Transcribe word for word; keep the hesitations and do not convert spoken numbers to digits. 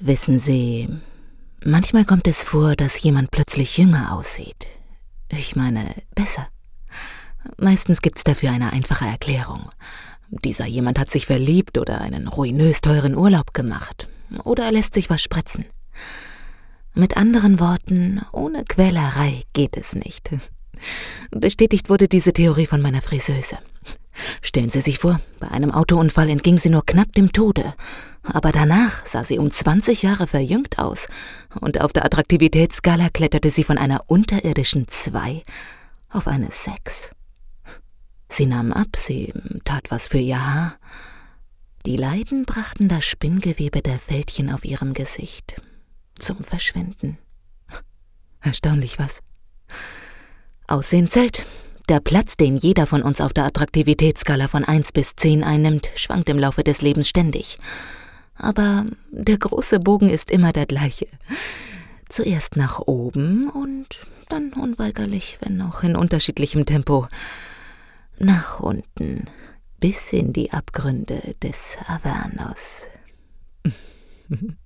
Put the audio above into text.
Wissen Sie, manchmal kommt es vor, dass jemand plötzlich jünger aussieht. Ich meine, besser. Meistens gibt's dafür eine einfache Erklärung. Dieser jemand hat sich verliebt oder einen ruinös teuren Urlaub gemacht. Oder er lässt sich was spritzen. Mit anderen Worten, ohne Quälerei geht es nicht. Bestätigt wurde diese Theorie von meiner Friseuse. Stellen Sie sich vor, bei einem Autounfall entging sie nur knapp dem Tode. Aber danach sah sie um zwanzig Jahre verjüngt aus. Und auf der Attraktivitätsskala kletterte sie von einer unterirdischen zwei auf eine sechs. Sie nahm ab, sie tat was für ihr Haar. Die Leiden brachten das Spinngewebe der Fältchen auf ihrem Gesicht zum Verschwinden. Erstaunlich, was? Aussehen zählt. Der Platz, den jeder von uns auf der Attraktivitätsskala von eins bis zehn einnimmt, schwankt im Laufe des Lebens ständig. Aber der große Bogen ist immer der gleiche. Zuerst nach oben und dann unweigerlich, wenn auch in unterschiedlichem Tempo, nach unten, bis in die Abgründe des Avernus.